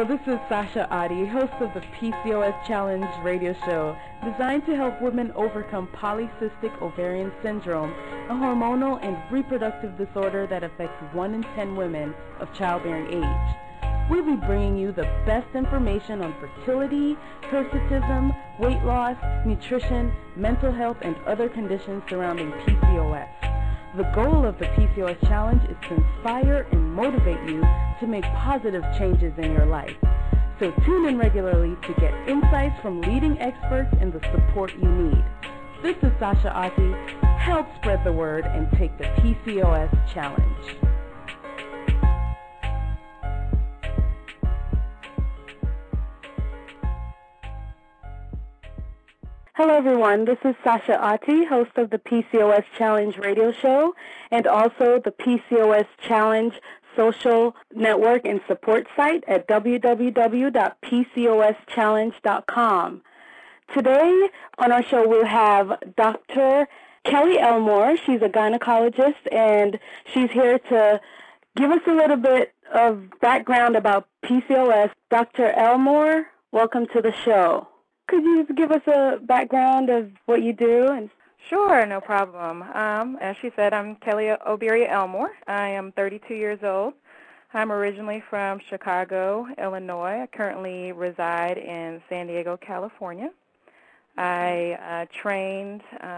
Hello, this is Sasha Adi, host of the PCOS Challenge radio show, designed to help women overcome polycystic ovarian syndrome, a hormonal and reproductive disorder that affects 1 in 10 women of childbearing age. We'll be bringing you the best information on fertility, hirsutism, weight loss, nutrition, mental health, and other conditions surrounding PCOS. The goal of the PCOS Challenge is to inspire and motivate you to make positive changes in your life. So tune in regularly to get insights from leading experts and the support you need. This is Sasha Ati. Help spread the word and take the PCOS Challenge. Hello everyone, this is Sasha Ati, host of the PCOS Challenge radio show and also the PCOS Challenge social network and support site at www.pcoschallenge.com. Today on our show we'll have Dr. Kelly Elmore. She's a gynecologist and she's here to give us a little bit of background about PCOS. Dr. Elmore, welcome to the show. Could you give us a background of what you do? Sure, no problem. As she said, I'm Kelly Oberia Elmore. I am 32 years old. I'm originally from Chicago, Illinois. I currently reside in San Diego, California. I trained,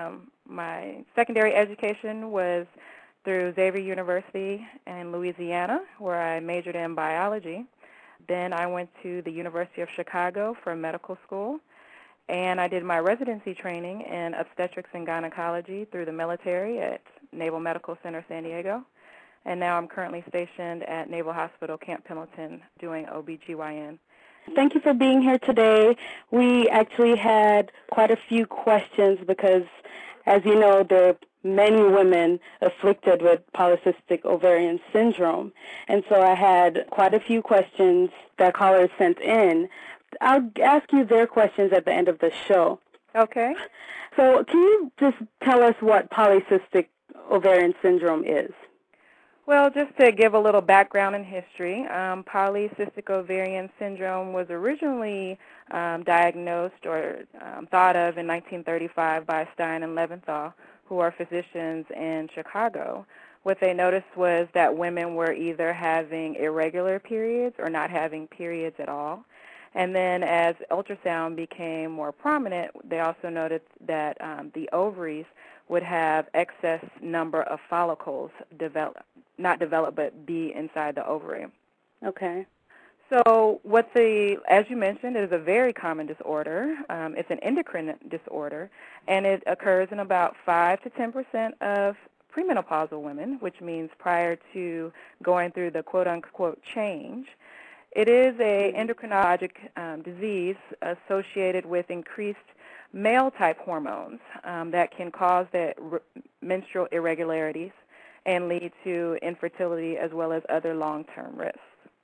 my secondary education was through Xavier University in Louisiana, where I majored in biology. Then I went to the University of Chicago for medical school. And I did my residency training in obstetrics and gynecology through the military at Naval Medical Center, San Diego. And now I'm currently stationed at Naval Hospital, Camp Pendleton, doing OBGYN. Thank you for being here today. We actually had quite a few questions because, as you know, there are many women afflicted with polycystic ovarian syndrome. And so I had quite a few questions that callers sent in. I'll ask you their questions at the end of the show. Okay. So can you just tell us what polycystic ovarian syndrome is? Well, just to give a little background and history, polycystic ovarian syndrome was originally diagnosed or thought of in 1935 by Stein and Leventhal, who are physicians in Chicago. What they noticed was that women were either having irregular periods or not having periods at all. And then as ultrasound became more prominent, they also noticed that the ovaries would have excess number of follicles not develop, but be inside the ovary. Okay. So as you mentioned, is a very common disorder. It's an endocrine disorder, and it occurs in about 5 to 10% of premenopausal women, which means prior to going through the quote-unquote change. It is an endocrinologic disease associated with increased male-type hormones that can cause the menstrual irregularities and lead to infertility as well as other long-term risks.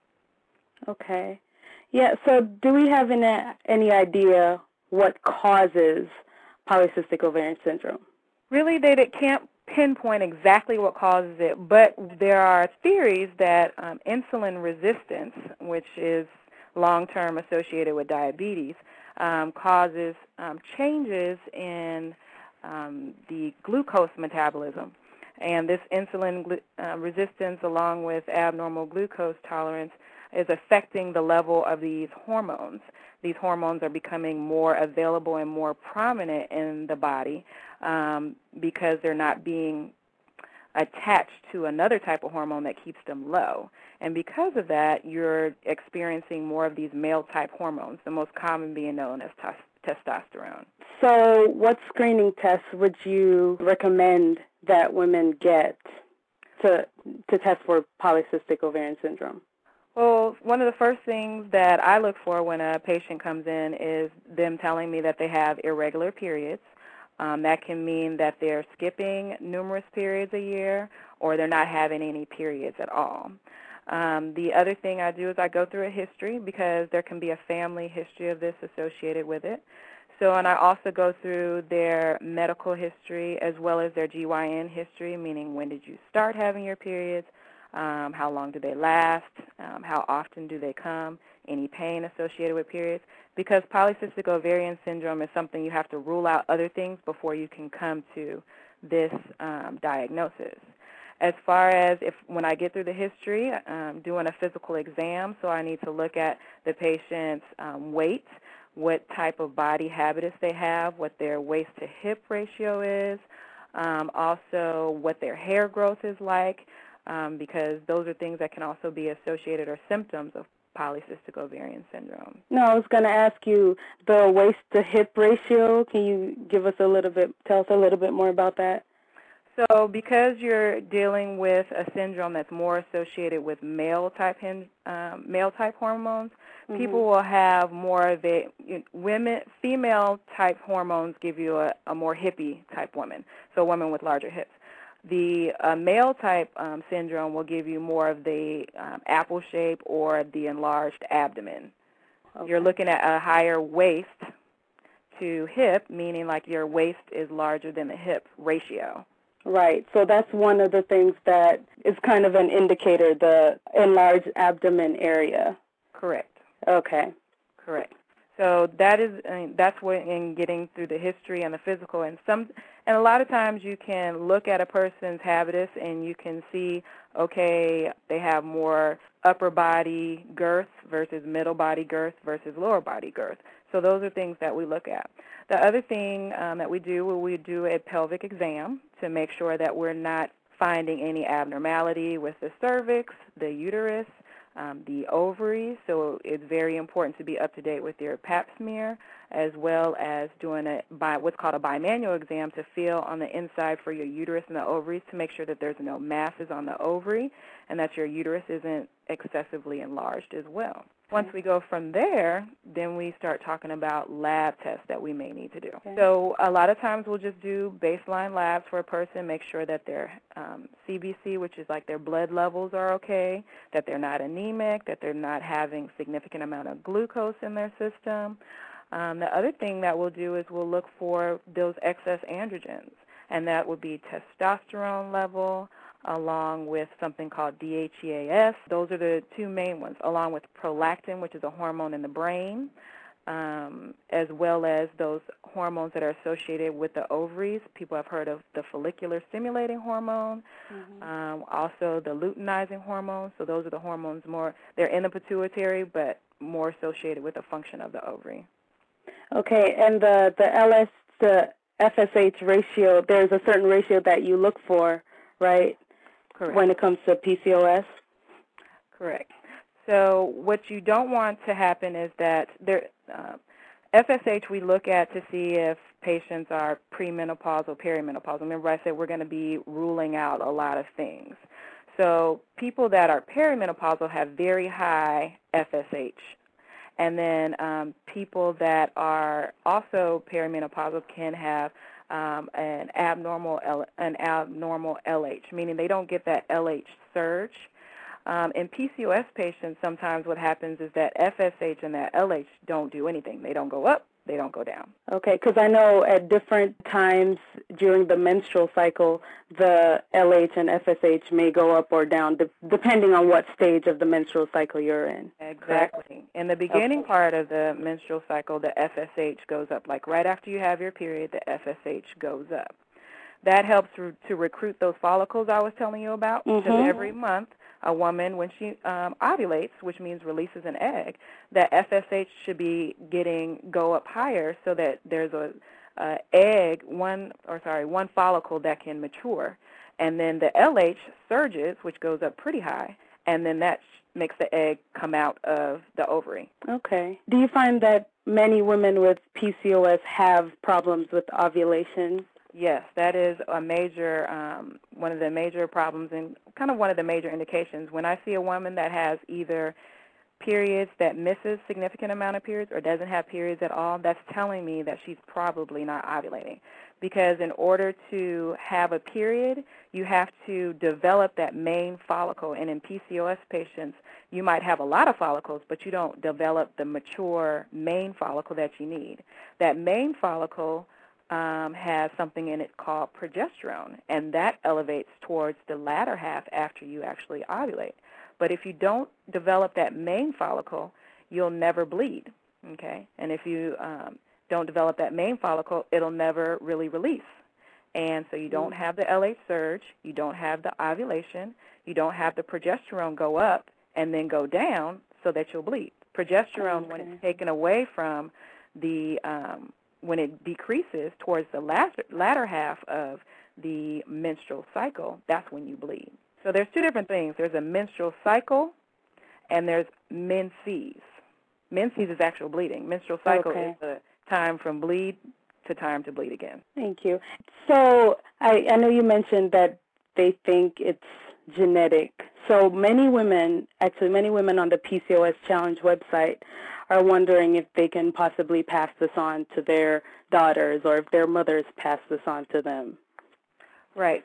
Okay. Yeah, so do we have any idea what causes polycystic ovarian syndrome? Really, they can't pinpoint exactly what causes it, but there are theories that insulin resistance, which is long-term associated with diabetes, causes changes in the glucose metabolism. And this insulin resistance, along with abnormal glucose tolerance, is affecting the level of these hormones. These hormones are becoming more available and more prominent in the body because they're not being attached to another type of hormone that keeps them low. And because of that, you're experiencing more of these male-type hormones, the most common being known as testosterone. So what screening tests would you recommend that women get to test for polycystic ovarian syndrome? Well, one of the first things that I look for when a patient comes in is them telling me that they have irregular periods. That can mean that they're skipping numerous periods a year or they're not having any periods at all. The other thing I do is I go through a history because there can be a family history of this associated with it. So, and I also go through their medical history as well as their GYN history, meaning when did you start having your periods, how long do they last, how often do they come, any pain associated with periods, because polycystic ovarian syndrome is something you have to rule out other things before you can come to this diagnosis. As far as when I get through the history, doing a physical exam, so I need to look at the patient's weight, what type of body habitus they have, what their waist-to-hip ratio is, also what their hair growth is like, because those are things that can also be associated or symptoms of polycystic ovarian syndrome. No, I was going to ask you the waist-to-hip ratio. Can you tell us a little bit more about that? So because you're dealing with a syndrome that's more associated with male-type hormones, people will have more of female-type hormones give you a more hippie-type woman, so a woman with larger hips. The male-type syndrome will give you more of the apple shape or the enlarged abdomen. Okay. You're looking at a higher waist to hip, meaning like your waist is larger than the hip ratio. Right. So that's one of the things that is kind of an indicator, the enlarged abdomen area. Correct. Okay. Correct. So that's what in getting through the history and the physical, and a lot of times you can look at a person's habitus and you can see, okay, they have more upper body girth versus middle body girth versus lower body girth. So those are things that we look at. The other thing that we do a pelvic exam to make sure that we're not finding any abnormality with the cervix, the uterus, the ovaries. So it's very important to be up to date with your pap smear, as well as doing what's called a bimanual exam to feel on the inside for your uterus and the ovaries to make sure that there's no masses on the ovary and that your uterus isn't excessively enlarged as well. Once we go from there, then we start talking about lab tests that we may need to do. Okay. So a lot of times we'll just do baseline labs for a person, make sure that their CBC, which is like their blood levels, are okay, that they're not anemic, that they're not having significant amount of glucose in their system. The other thing that we'll do is we'll look for those excess androgens, and that would be testosterone level, along with something called DHEAS. Those are the two main ones, along with prolactin, which is a hormone in the brain, as well as those hormones that are associated with the ovaries. People have heard of the follicular stimulating hormone, also the luteinizing hormone. So those are the hormones they're in the pituitary, but more associated with the function of the ovary. Okay, and the FSH ratio, there's a certain ratio that you look for, right? Correct. When it comes to PCOS? Correct. So what you don't want to happen is that FSH we look at to see if patients are premenopausal or perimenopausal. Remember I said we're going to be ruling out a lot of things. So people that are perimenopausal have very high FSH. And then people that are also perimenopausal can have an abnormal LH, meaning they don't get that LH surge. In PCOS patients, sometimes what happens is that FSH and that LH don't do anything. They don't go up, they don't go down. Okay, because I know at different times during the menstrual cycle, the LH and FSH may go up or down depending on what stage of the menstrual cycle you're in. Exactly. Correct? In the beginning part of the menstrual cycle, the FSH goes up. Like right after you have your period, the FSH goes up. That helps to recruit those follicles I was telling you about, because every month a woman, when she ovulates, which means releases an egg, that FSH should be go up higher so that there's one follicle that can mature. And then the LH surges, which goes up pretty high, and then that makes the egg come out of the ovary. Okay. Do you find that many women with PCOS have problems with ovulation? Yes, that is a major, one of the major problems and kind of one of the major indications. When I see a woman that has either periods that misses significant amount of periods or doesn't have periods at all, that's telling me that she's probably not ovulating. Because in order to have a period, you have to develop that main follicle. And in PCOS patients, you might have a lot of follicles, but you don't develop the mature main follicle that you need. That main follicle has something in it called progesterone, and that elevates towards the latter half after you actually ovulate. But if you don't develop that main follicle, you'll never bleed, okay? And if you don't develop that main follicle, it'll never really release. And so you don't have the LH surge, you don't have the ovulation, you don't have the progesterone go up and then go down so that you'll bleed. Progesterone, when it's taken away from the, when it decreases towards the latter half of the menstrual cycle, that's when you bleed. So there's two different things. There's a menstrual cycle and there's menses. Menses is actual bleeding. Menstrual cycle is the time from bleed to time to bleed again. Thank you. So I know you mentioned that they think it's genetic. So many women on the PCOS Challenge website are wondering if they can possibly pass this on to their daughters or if their mothers pass this on to them. Right.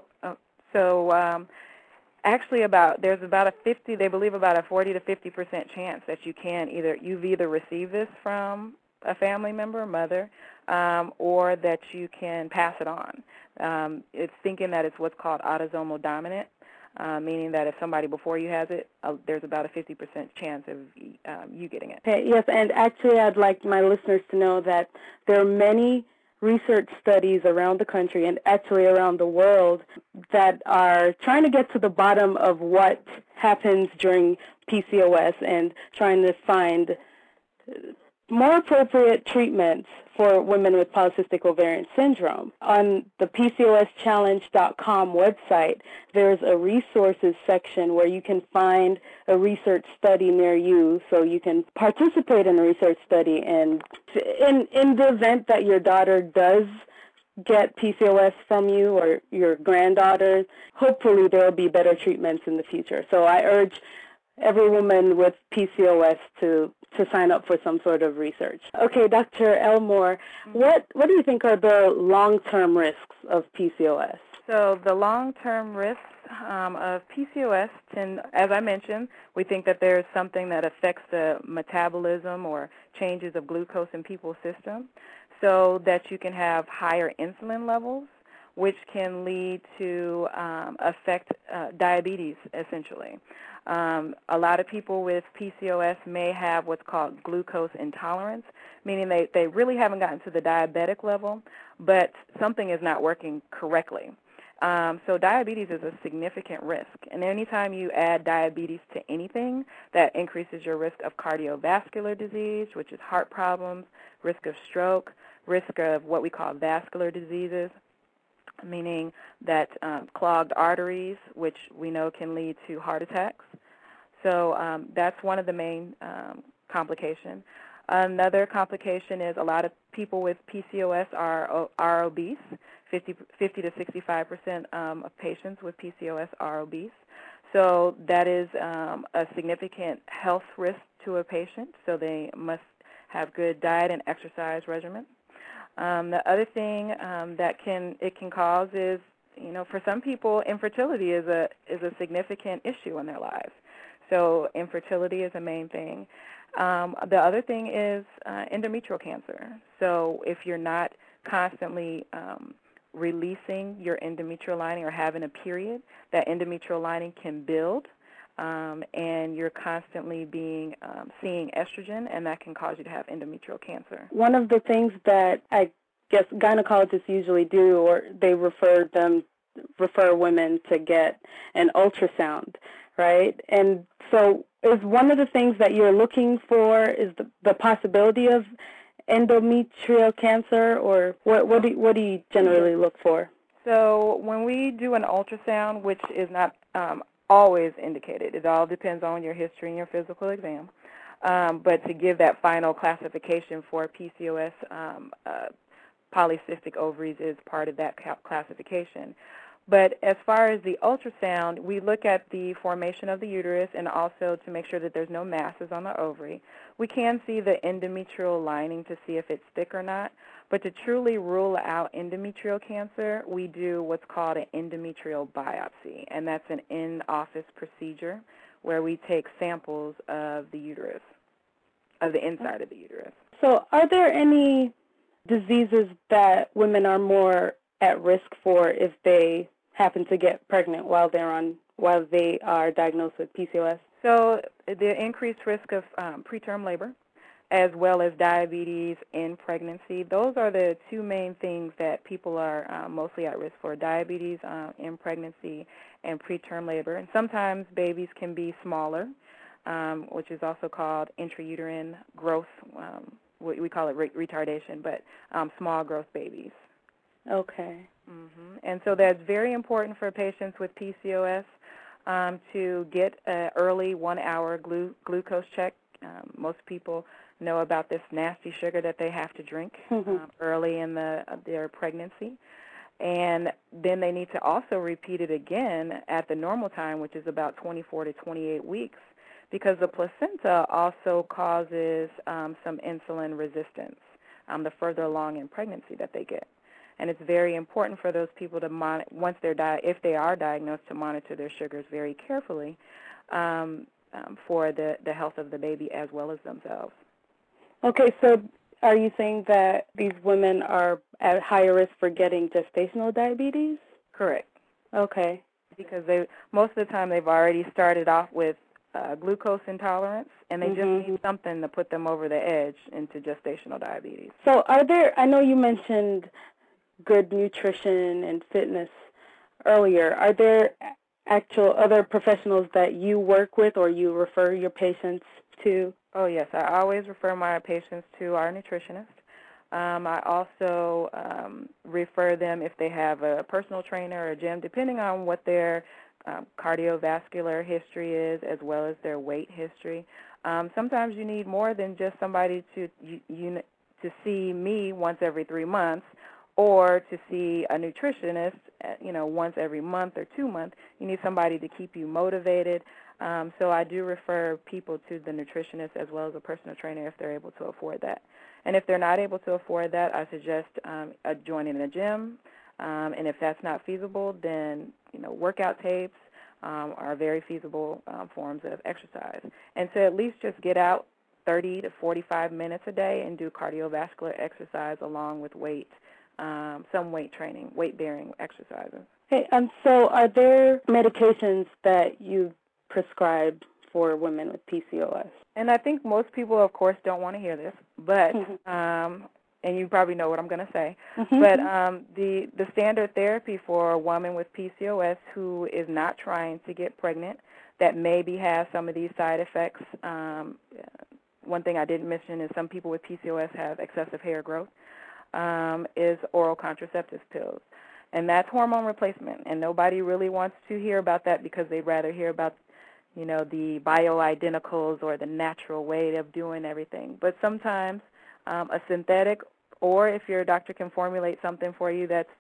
Actually, there's about a 40 to 50% chance that you've either received this from a family member, mother, or that you can pass it on. It's thinking that it's what's called autosomal dominant, meaning that if somebody before you has it, there's about a 50% chance of you getting it. Okay, yes, and actually I'd like my listeners to know that there are many research studies around the country and actually around the world that are trying to get to the bottom of what happens during PCOS and trying to find more appropriate treatments for women with polycystic ovarian syndrome. On the PCOSchallenge.com website, there's a resources section where you can find a research study near you so you can participate in a research study. And in the event that your daughter does get PCOS from you or your granddaughter, hopefully there will be better treatments in the future. So I urge every woman with PCOS to sign up for some sort of research. Okay, Dr. Elmore, what do you think are the long-term risks of PCOS? So the long-term risks of PCOS, as I mentioned, we think that there's something that affects the metabolism or changes of glucose in people's system, so that you can have higher insulin levels, which can lead to affect diabetes, essentially. A lot of people with PCOS may have what's called glucose intolerance, meaning they really haven't gotten to the diabetic level, but something is not working correctly. So diabetes is a significant risk, and anytime you add diabetes to anything, that increases your risk of cardiovascular disease, which is heart problems, risk of stroke, risk of what we call vascular diseases, meaning that clogged arteries, which we know can lead to heart attacks. So that's one of the main complications. Another complication is a lot of people with PCOS are obese. 50 to 65% of patients with PCOS are obese. So that is a significant health risk to a patient, so they must have good diet and exercise regimen. The other thing that it can cause is, for some people, infertility is a significant issue in their lives. So infertility is a main thing. The other thing is endometrial cancer. So if you're not constantly releasing your endometrial lining or having a period, that endometrial lining can build, and you're constantly seeing estrogen, and that can cause you to have endometrial cancer. One of the things that I guess gynecologists usually do, or they refer women to get an ultrasound, right? And so is one of the things that you're looking for is the possibility of endometrial cancer, or what do you generally look for? So when we do an ultrasound, which is not always indicated, it all depends on your history and your physical exam, but to give that final classification for PCOS, polycystic ovaries is part of that classification. But as far as the ultrasound, we look at the formation of the uterus and also to make sure that there's no masses on the ovary. We can see the endometrial lining to see if it's thick or not, but to truly rule out endometrial cancer, we do what's called an endometrial biopsy, and that's an in-office procedure where we take samples of the uterus, of the inside of the uterus. So are there any diseases that women are more at risk for if they happen to get pregnant while they are diagnosed with PCOS? So the increased risk of preterm labor, as well as diabetes in pregnancy, those are the two main things that people are mostly at risk for: diabetes in pregnancy and preterm labor. And sometimes babies can be smaller, which is also called intrauterine growth. We call it retardation, but small growth babies. Okay. Mm-hmm. And so that's very important for patients with PCOS to get an early 1-hour glucose check. Most people know about this nasty sugar that they have to drink early in their pregnancy. And then they need to also repeat it again at the normal time, which is about 24 to 28 weeks, because the placenta also causes some insulin resistance the further along in pregnancy that they get. And it's very important for those people to once if they are diagnosed, to monitor their sugars very carefully for the health of the baby as well as themselves. Okay, so are you saying that these women are at higher risk for getting gestational diabetes? Correct. Okay. Because most of the time they've already started off with glucose intolerance, and they just need something to put them over the edge into gestational diabetes. So I know you mentioned good nutrition and fitness earlier. Are there actual other professionals that you work with or you refer your patients to? Oh, yes. I always refer my patients to our nutritionist. I also refer them if they have a personal trainer or a gym, depending on what their cardiovascular history is, as well as their weight history. Sometimes you need more than just somebody to see me once every 3 months, or to see a nutritionist, once every month or 2 months. You need somebody to keep you motivated. So I do refer people to the nutritionist as well as a personal trainer if they're able to afford that. And if they're not able to afford that, I suggest joining a gym. And if that's not feasible, then workout tapes are very feasible forms of exercise. And so at least just get out 30 to 45 minutes a day and do cardiovascular exercise along with some weight training, weight-bearing exercises. Hey, so are there medications that you prescribe for women with PCOS? And I think most people, of course, don't want to hear this, but and you probably know what I'm going to say. But the standard therapy for a woman with PCOS who is not trying to get pregnant, that maybe has some of these side effects. One thing I didn't mention is some people with PCOS have excessive hair growth. Is oral contraceptive pills. And that's hormone replacement. And nobody really wants to hear about that because they'd rather hear about, the bioidenticals or the natural way of doing everything. But sometimes a synthetic, or if your doctor can formulate something for you that's,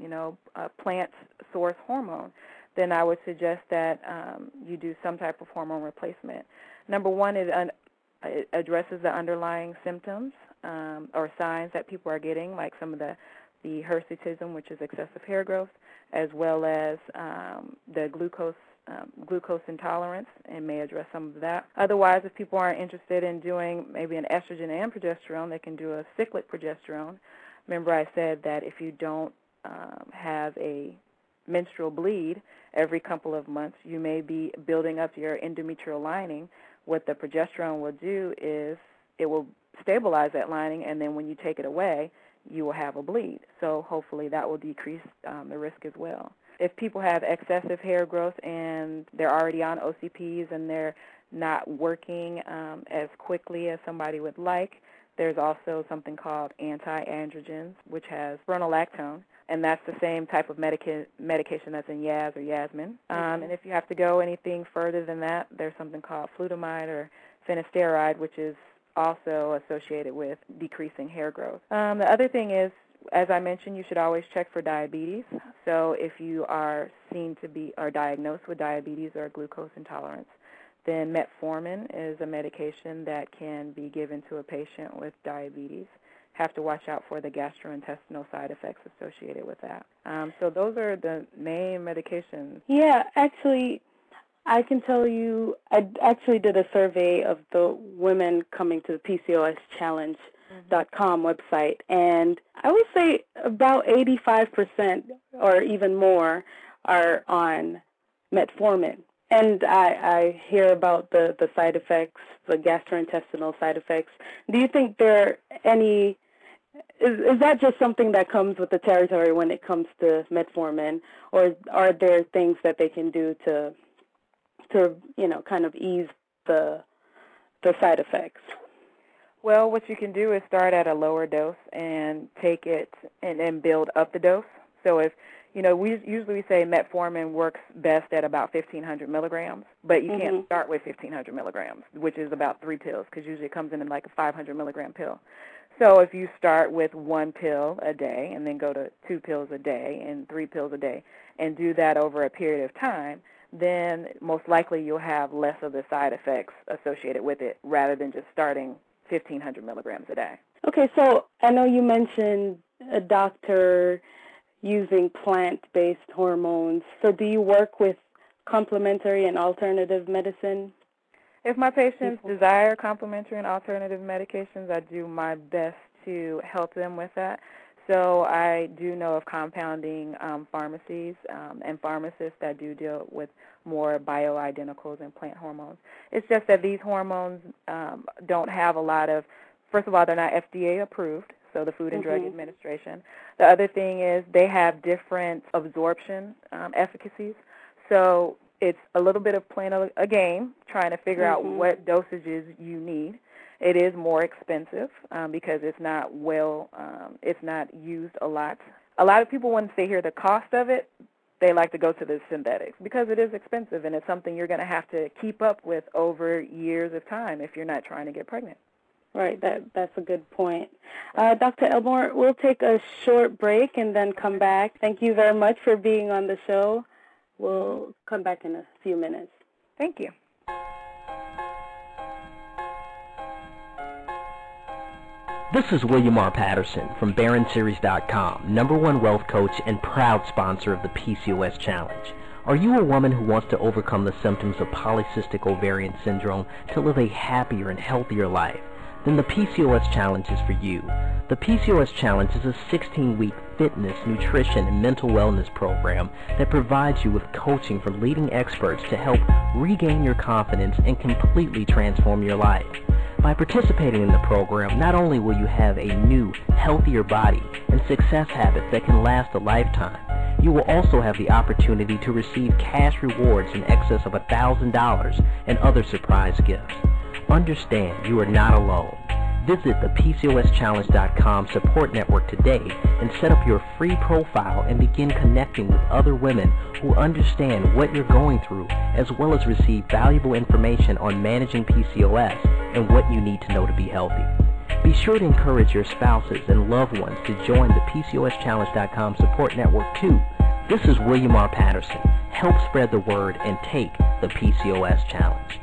a plant source hormone, then I would suggest that you do some type of hormone replacement. Number one, it addresses the underlying symptoms or signs that people are getting, like some of the hirsutism, which is excessive hair growth, as well as the glucose intolerance, and may address some of that. Otherwise, if people aren't interested in doing maybe an estrogen and progesterone, they can do a cyclic progesterone. Remember I said that if you don't have a menstrual bleed every couple of months, you may be building up your endometrial lining. What the progesterone will do is it will stabilize that lining, and then when you take it away, you will have a bleed. So hopefully that will decrease the risk as well. If people have excessive hair growth and they're already on OCPs and they're not working as quickly as somebody would like, there's also something called anti-androgens, which has spironolactone, and that's the same type of medication that's in Yaz or Yasmin. And if you have to go anything further than that, there's something called flutamide or finasteride, which is also associated with decreasing hair growth. The other thing is, as I mentioned, you should always check for diabetes. So if you are seen to be or diagnosed with diabetes or glucose intolerance, then metformin is a medication that can be given to a patient with diabetes. Have to watch out for the gastrointestinal side effects associated with that. So those are the main medications. Yeah, actually, I can tell you, I actually did a survey of the women coming to the PCOS challenge website, and I would say about 85% or even more are on metformin. And I hear about the side effects, the gastrointestinal side effects. Do you think there are any, is that just something that comes with the territory when it comes to metformin, or are there things that they can do to kind of ease the side effects? Well, what you can do is start at a lower dose and take it and then build up the dose. So if, we usually say metformin works best at about 1,500 milligrams, but you can't start with 1,500 milligrams, which is about 3 pills, because usually it comes in like a 500 milligram pill. So if you start with 1 pill a day and then go to 2 pills a day and 3 pills a day and do that over a period of time, then most likely you'll have less of the side effects associated with it rather than just starting 1,500 milligrams a day. Okay, so I know you mentioned a doctor using plant-based hormones. So do you work with complementary and alternative medicine? If my patients desire complementary and alternative medications, I do my best to help them with that. So I do know of compounding pharmacies and pharmacists that do deal with more bioidenticals and plant hormones. It's just that these hormones don't have a lot of, first of all, they're not FDA approved, so the Food and Drug Administration. The other thing is they have different absorption efficacies. So it's a little bit of playing a game, trying to figure out what dosages you need. It is more expensive because it's not it's not used a lot. A lot of people, once they hear the cost of it, they like to go to the synthetics because it is expensive and it's something you're going to have to keep up with over years of time if you're not trying to get pregnant. Right, that's a good point. Dr. Elmore, we'll take a short break and then come back. Thank you very much for being on the show. We'll come back in a few minutes. Thank you. This is William R. Patterson from BaronSeries.com, #1 wealth coach and proud sponsor of the PCOS Challenge. Are you a woman who wants to overcome the symptoms of polycystic ovarian syndrome to live a happier and healthier life? Then the PCOS Challenge is for you. The PCOS Challenge is a 16-week fitness, nutrition, and mental wellness program that provides you with coaching from leading experts to help regain your confidence and completely transform your life. By participating in the program, not only will you have a new, healthier body and success habits that can last a lifetime, you will also have the opportunity to receive cash rewards in excess of $1,000 and other surprise gifts. Understand you are not alone. Visit the PCOSChallenge.com support network today and set up your free profile and begin connecting with other women who understand what you're going through, as well as receive valuable information on managing PCOS and what you need to know to be healthy. Be sure to encourage your spouses and loved ones to join the PCOSChallenge.com support network too. This is William R. Patterson. Help spread the word and take the PCOS Challenge.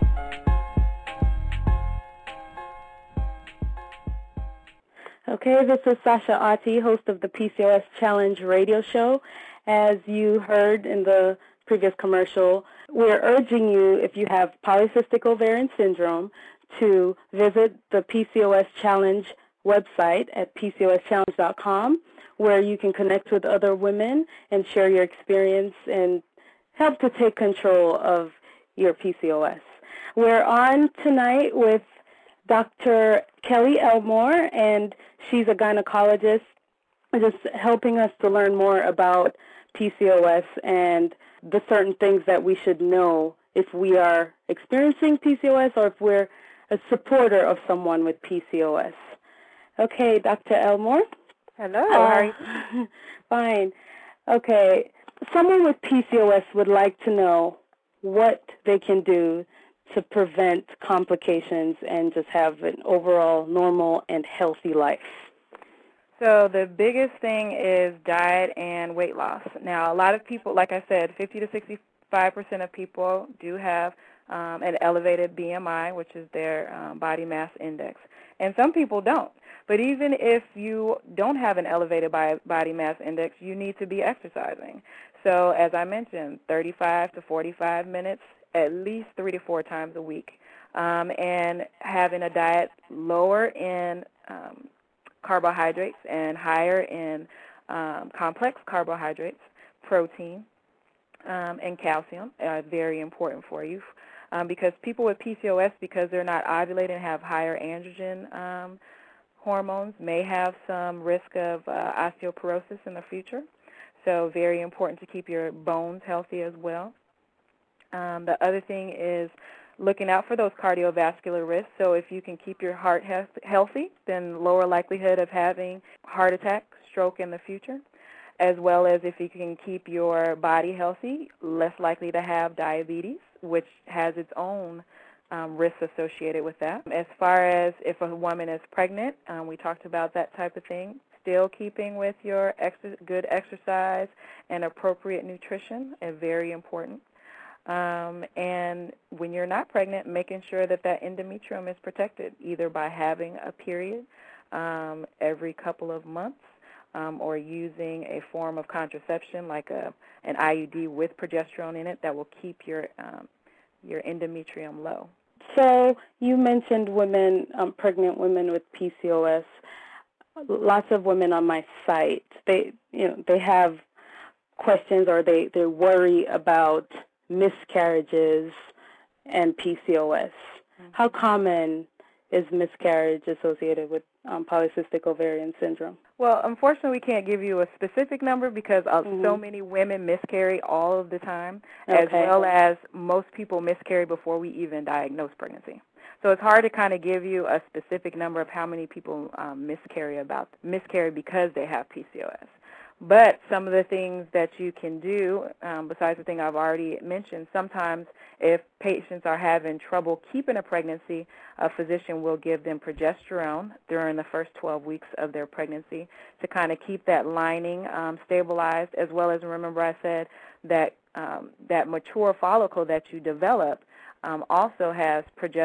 Okay, this is Sasha Ati, host of the PCOS Challenge radio show. As you heard in the previous commercial, we're urging you, if you have polycystic ovarian syndrome, to visit the PCOS Challenge website at PCOSChallenge.com, where you can connect with other women and share your experience and help to take control of your PCOS. We're on tonight with Dr. Kelly Elmore, and she's a gynecologist, just helping us to learn more about PCOS and the certain things that we should know if we are experiencing PCOS or if we're a supporter of someone with PCOS. Okay, Dr. Elmore? Hello, how are you? Fine. Okay, someone with PCOS would like to know what they can do to prevent complications and just have an overall normal and healthy life. So the biggest thing is diet and weight loss. Now, a lot of people, like I said, 50 to 65% of people do have an elevated BMI, which is their body mass index. And some people don't. But even if you don't have an elevated body mass index, you need to be exercising. So as I mentioned, 35 to 45 minutes, at least 3 to 4 times a week, and having a diet lower in carbohydrates and higher in complex carbohydrates, protein, and calcium are very important for you because people with PCOS, because they're not ovulating and have higher androgen hormones, may have some risk of osteoporosis in the future. So very important to keep your bones healthy as well. The other thing is looking out for those cardiovascular risks. So if you can keep your heart healthy, then lower likelihood of having heart attack, stroke in the future, as well as if you can keep your body healthy, less likely to have diabetes, which has its own risks associated with that. As far as if a woman is pregnant, we talked about that type of thing. Still keeping with your good exercise and appropriate nutrition is very important. And when you're not pregnant, making sure that that endometrium is protected, either by having a period every couple of months or using a form of contraception like an IUD with progesterone in it that will keep your endometrium low. So you mentioned women, pregnant women with PCOS. Lots of women on my site, they have questions or they worry about miscarriages and PCOS. Mm-hmm. How common is miscarriage associated with polycystic ovarian syndrome? Well, unfortunately, we can't give you a specific number because so many women miscarry all of the time, as well as most people miscarry before we even diagnose pregnancy. So it's hard to kind of give you a specific number of how many people miscarry because they have PCOS. But some of the things that you can do, besides the thing I've already mentioned, sometimes if patients are having trouble keeping a pregnancy, a physician will give them progesterone during the first 12 weeks of their pregnancy to kind of keep that lining stabilized, as well as, remember I said that that mature follicle that you develop also has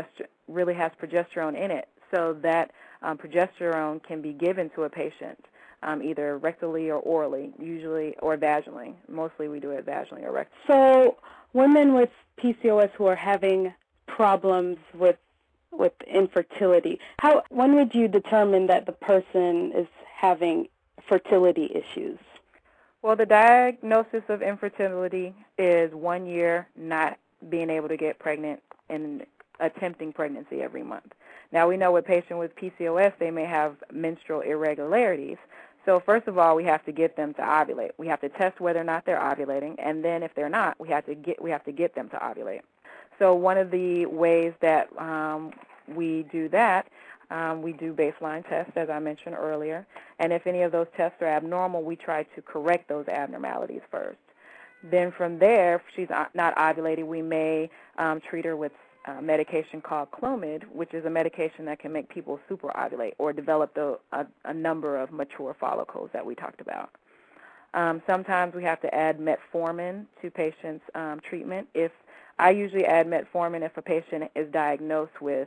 progesterone in it, so that progesterone can be given to a patient either rectally or orally, usually, or vaginally. Mostly we do it vaginally or rectally. So women with PCOS who are having problems with infertility, when would you determine that the person is having fertility issues? Well, the diagnosis of infertility is 1 year not being able to get pregnant and attempting pregnancy every month. Now, we know with patients with PCOS, they may have menstrual irregularities. So first of all, we have to get them to ovulate. We have to test whether or not they're ovulating, and then if they're not, we have to get them to ovulate. So one of the ways that we do that, we do baseline tests, as I mentioned earlier, and if any of those tests are abnormal, we try to correct those abnormalities first. Then from there, if she's not ovulating, we may treat her with medication called Clomid, which is a medication that can make people superovulate or develop a number of mature follicles that we talked about. Sometimes we have to add metformin to patients' treatment. I usually add metformin if a patient is diagnosed with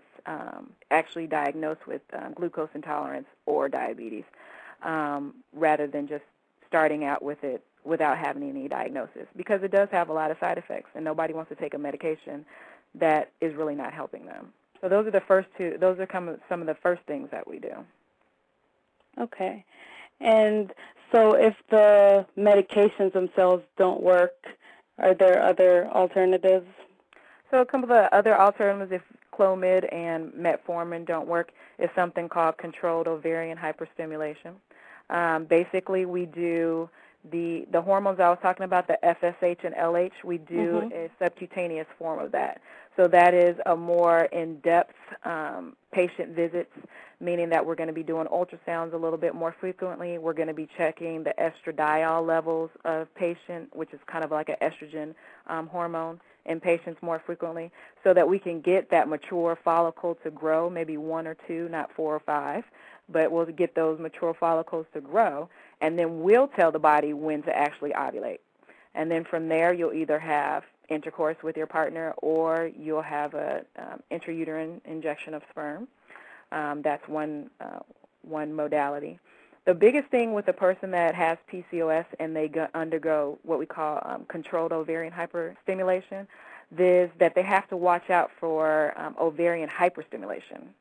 glucose intolerance or diabetes, rather than just starting out with it without having any diagnosis, because it does have a lot of side effects, and nobody wants to take a medication that is really not helping them. So those are the first two. Those are some of the first things that we do. Okay. And so if the medications themselves don't work, are there other alternatives? So a couple of the other alternatives, if Clomid and metformin don't work, is something called controlled ovarian hyperstimulation. Basically, we do the hormones I was talking about, the FSH and LH, we do a subcutaneous form of that. So that is a more in-depth patient visits, meaning that we're going to be doing ultrasounds a little bit more frequently. We're going to be checking the estradiol levels of patient, which is kind of like an estrogen hormone, in patients more frequently, so that we can get that mature follicle to grow, maybe 1 or 2, not 4 or 5, but we'll get those mature follicles to grow, and then we'll tell the body when to actually ovulate. And then from there, you'll either have intercourse with your partner or you'll have a intrauterine injection of sperm. That's one modality. The biggest thing with a person that has PCOS and they undergo what we call controlled ovarian hyperstimulation is that they have to watch out for ovarian hyperstimulation.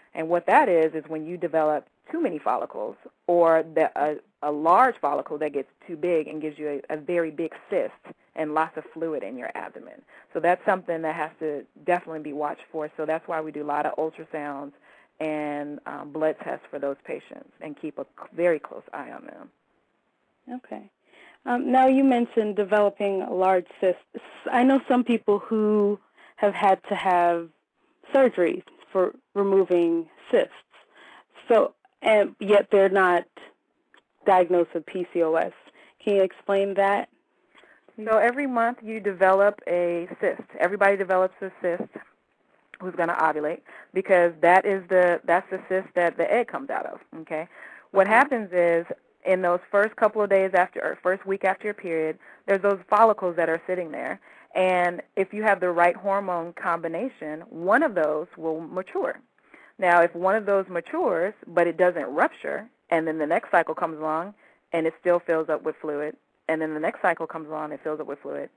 And what that is when you develop too many follicles, or a large follicle that gets too big and gives you a very big cyst and lots of fluid in your abdomen. So that's something that has to definitely be watched for. So that's why we do a lot of ultrasounds and blood tests for those patients and keep a very close eye on them. Okay. Now you mentioned developing a large cyst. I know some people who have had to have surgery for removing cysts. So, and yet they're not diagnosed with PCOS. Can you explain that? So every month you develop a cyst. Everybody develops a cyst who's going to ovulate, because that's the cyst that the egg comes out of. Okay. What happens is, in those first couple of days after, or first week after your period, there's those follicles that are sitting there. And if you have the right hormone combination, one of those will mature. Now, if one of those matures, but it doesn't rupture, and then the next cycle comes along and it still fills up with fluid, and then the next cycle comes along and it fills up with fluid,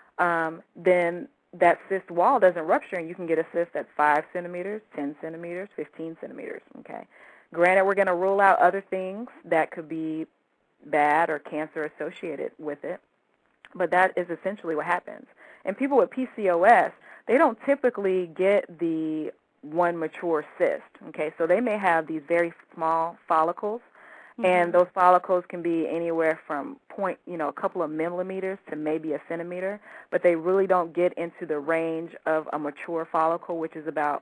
then that cyst wall doesn't rupture, and you can get a cyst that's 5 centimeters, 10 centimeters, 15 centimeters, okay? Granted, we're going to rule out other things that could be bad or cancer associated with it, but that is essentially what happens. And people with PCOS, they don't typically get the one mature cyst, okay? So they may have these very small follicles, and those follicles can be anywhere from a couple of millimeters to maybe a centimeter, but they really don't get into the range of a mature follicle, which is about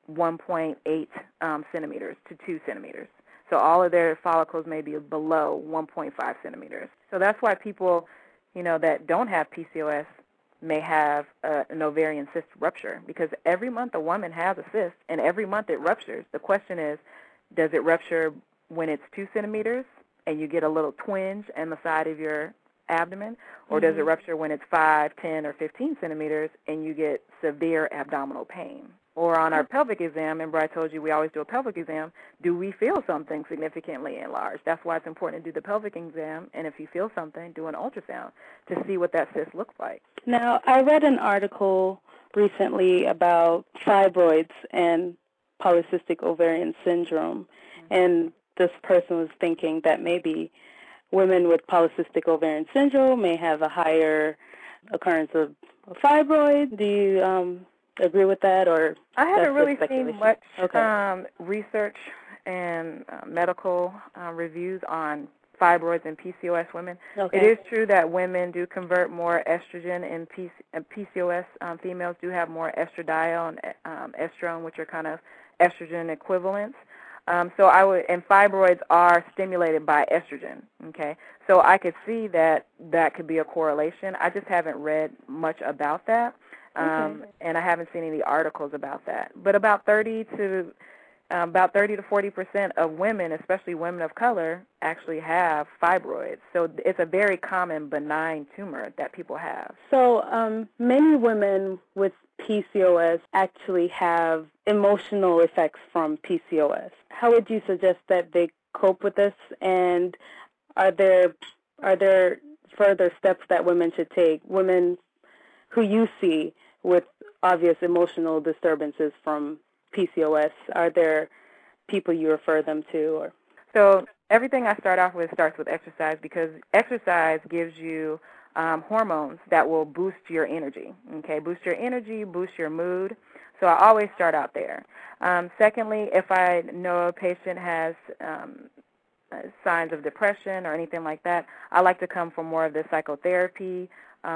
1.8 centimeters to 2 centimeters. So all of their follicles may be below 1.5 centimeters. So that's why people, that don't have PCOS may have an ovarian cyst rupture, because every month a woman has a cyst, and every month it ruptures. The question is, does it rupture when it's 2 centimeters and you get a little twinge in the side of your abdomen, or does it rupture when it's 5, 10, or 15 centimeters and you get severe abdominal pain? Or on our pelvic exam, remember I told you we always do a pelvic exam, do we feel something significantly enlarged? That's why it's important to do the pelvic exam, and if you feel something, do an ultrasound to see what that cyst looks like. Now, I read an article recently about fibroids and polycystic ovarian syndrome, and this person was thinking that maybe women with polycystic ovarian syndrome may have a higher occurrence of fibroid. Do you agree with that, or I haven't really seen much research and medical reviews on fibroids in PCOS women. It is true that women do convert more estrogen, and PCOS females do have more estradiol and estrone, which are kind of estrogen equivalents. And fibroids are stimulated by estrogen, okay? So I could see that could be a correlation. I just haven't read much about that. And I haven't seen any articles about that. But about 30 to 40% of women, especially women of color, actually have fibroids. So it's a very common benign tumor that people have. So many women with PCOS actually have emotional effects from PCOS. How would you suggest that they cope with this? And are there further steps that women should take? Women who you see with obvious emotional disturbances from PCOS, are there people you refer them to? Or? So everything I start off with starts with exercise, because exercise gives you hormones that will boost your energy, okay? Boost your energy, boost your mood. So I always start out there. Secondly, if I know a patient has signs of depression or anything like that, I like to come from more of the psychotherapy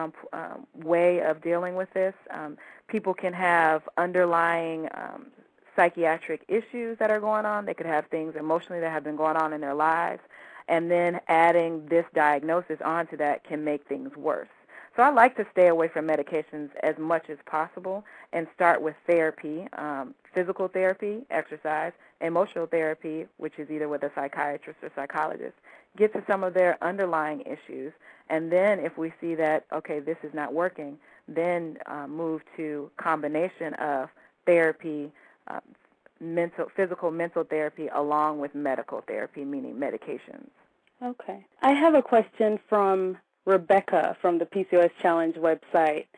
way of dealing with this. People can have underlying psychiatric issues that are going on. They could have things emotionally that have been going on in their lives, and then adding this diagnosis onto that can make things worse. So I like to stay away from medications as much as possible and start with therapy, physical therapy, exercise, emotional therapy, which is either with a psychiatrist or psychologist. Get to some of their underlying issues, and then if we see that, okay, this is not working, then move to combination of therapy, physical, mental therapy, along with medical therapy, meaning medications. Okay. I have a question from Rebecca from the PCOS Challenge website,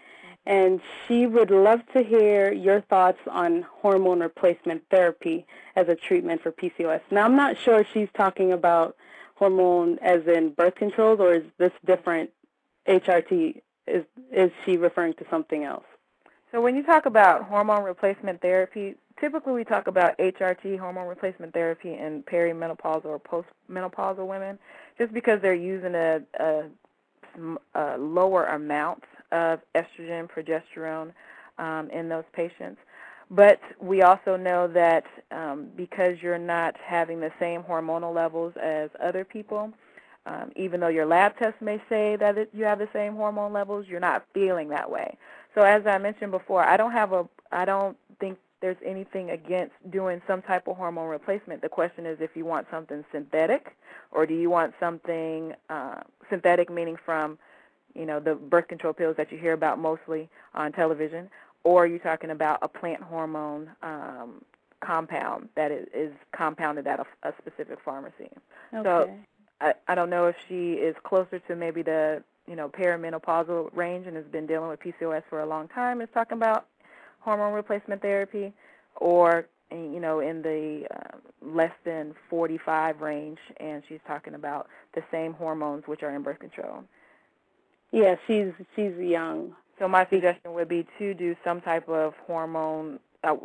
and she would love to hear your thoughts on hormone replacement therapy as a treatment for PCOS. Now, I'm not sure if she's talking about hormone as in birth controls, or is this different HRT? Is she referring to something else? So when you talk about hormone replacement therapy, typically we talk about HRT, hormone replacement therapy, in perimenopausal or postmenopausal women, just because they're using a lower amount of estrogen, progesterone in those patients. But we also know that because you're not having the same hormonal levels as other people, even though your lab tests may say that you have the same hormone levels, you're not feeling that way. So as I mentioned before, I don't think there's anything against doing some type of hormone replacement. The question is if you want something synthetic, or do you want something synthetic, meaning from, the birth control pills that you hear about mostly on television, or are you talking about a plant hormone compound that is compounded at a specific pharmacy? Okay. So I don't know if she is closer to maybe the perimenopausal range and has been dealing with PCOS for a long time, is talking about hormone replacement therapy, or in the less than 45 range, and she's talking about the same hormones which are in birth control. Yeah, she's young. So my suggestion would be to do some type of hormone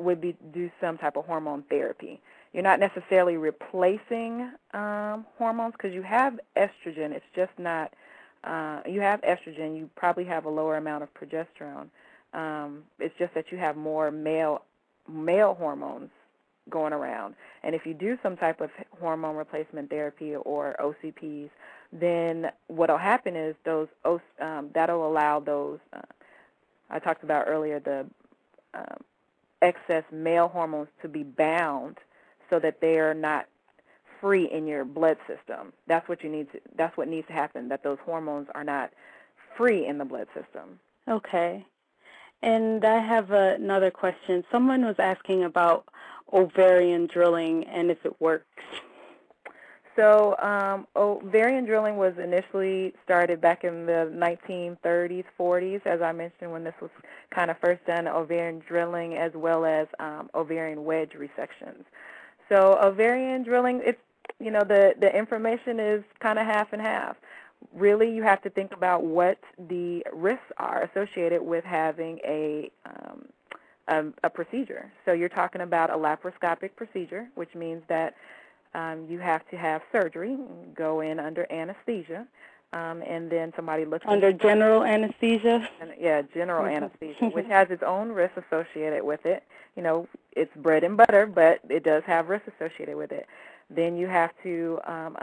therapy. You're not necessarily replacing hormones, because you have estrogen. It's just not, you have estrogen. You probably have a lower amount of progesterone. It's just that you have more male hormones going around. And if you do some type of hormone replacement therapy or OCPs, then what will happen is that'll allow those, I talked about earlier, the excess male hormones to be bound so that they are not free in your blood system. That's what needs to happen, that those hormones are not free in the blood system. Okay. And I have another question. Someone was asking about ovarian drilling and if it works. So ovarian drilling was initially started back in the 1930s, 40s, as I mentioned, when this was kind of first done, ovarian drilling as well as ovarian wedge resections. So ovarian drilling, it's, the information is kind of half and half. Really, you have to think about what the risks are associated with having a procedure. So you're talking about a laparoscopic procedure, which means that you have to have surgery, go in under anesthesia, and then somebody looks under general anesthesia. Yeah, general anesthesia, which has its own risks associated with it. It's bread and butter, but it does have risks associated with it. Then you have to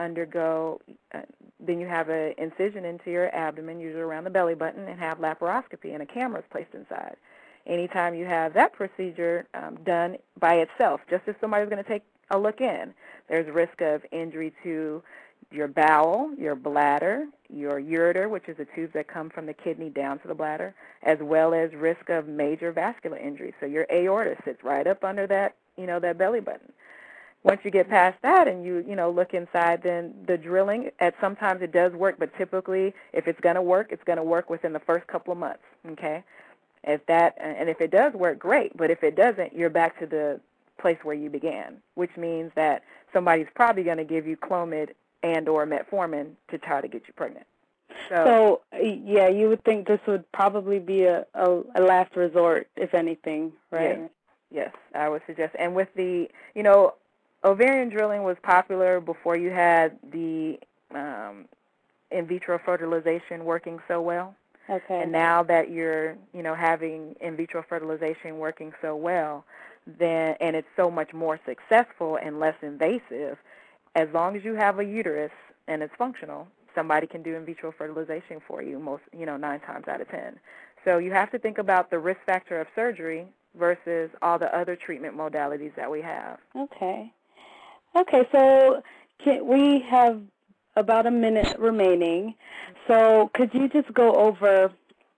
then you have an incision into your abdomen, usually around the belly button, and have laparoscopy, and a camera is placed inside. Anytime you have that procedure done by itself, just as somebody's going to take a look in, there's risk of injury to your bowel, your bladder, your ureter, which is a tube that comes from the kidney down to the bladder, as well as risk of major vascular injury. So your aorta sits right up under that, that belly button. Once you get past that and you look inside, then the drilling, sometimes it does work, but typically if it's going to work within the first couple of months, okay? And if it does work, great, but if it doesn't, you're back to the place where you began, which means that somebody's probably going to give you Clomid and or metformin to try to get you pregnant. So yeah, you would think this would probably be a last resort, if anything, right? Yes, I would suggest. And with the, ovarian drilling was popular before you had the in vitro fertilization working so well. Okay. And now that you're, having in vitro fertilization working so well, and it's so much more successful and less invasive, as long as you have a uterus and it's functional, somebody can do in vitro fertilization for you 9 times out of 10. So you have to think about the risk factor of surgery versus all the other treatment modalities that we have. Okay. So we have about a minute remaining. So could you just go over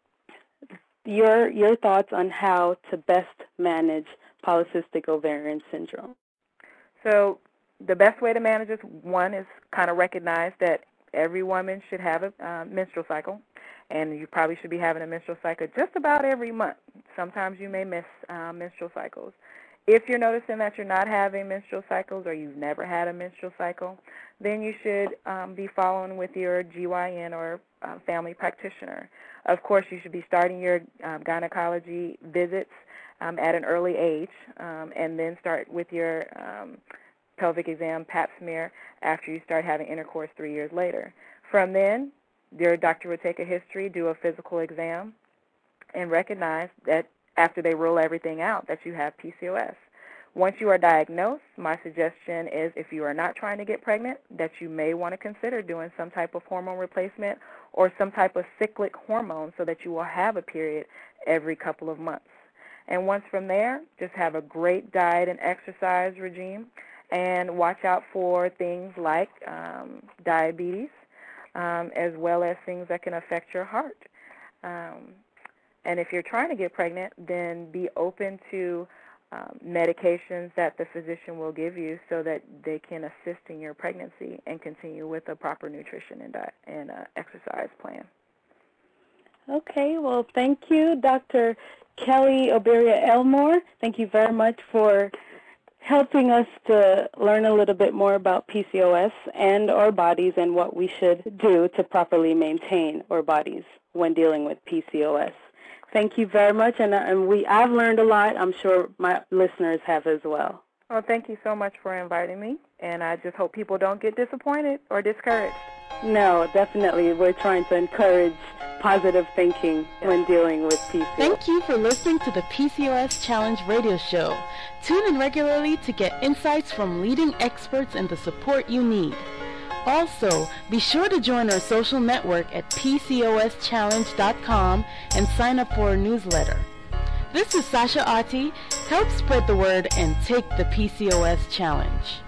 your thoughts on how to best manage polycystic ovarian syndrome? So the best way to manage this, one, is kind of recognize that every woman should have a menstrual cycle, and you probably should be having a menstrual cycle just about every month. Sometimes you may miss menstrual cycles. If you're noticing that you're not having menstrual cycles or you've never had a menstrual cycle, then you should be following with your GYN or family practitioner. Of course, you should be starting your gynecology visits at an early age, and then start with your pelvic exam, pap smear, after you start having intercourse 3 years later. From then, your doctor would take a history, do a physical exam, and recognize that after they rule everything out that you have PCOS. Once you are diagnosed, my suggestion is if you are not trying to get pregnant, that you may want to consider doing some type of hormone replacement or some type of cyclic hormone so that you will have a period every couple of months. And once from there, just have a great diet and exercise regime and watch out for things like diabetes, as well as things that can affect your heart. And if you're trying to get pregnant, then be open to medications that the physician will give you so that they can assist in your pregnancy and continue with a proper nutrition and diet and exercise plan. Okay, well, thank you, Dr. Kelly Oberia-Elmore. Thank you very much for helping us to learn a little bit more about PCOS and our bodies and what we should do to properly maintain our bodies when dealing with PCOS. Thank you very much, and I've learned a lot. I'm sure my listeners have as well. Well, thank you so much for inviting me, and I just hope people don't get disappointed or discouraged. No, definitely. We're trying to encourage positive thinking when dealing with PCOS. Thank you for listening to the PCOS Challenge radio show. Tune in regularly to get insights from leading experts and the support you need. Also, be sure to join our social network at PCOSchallenge.com and sign up for our newsletter. This is Sasha Ati. Help spread the word and take the PCOS challenge.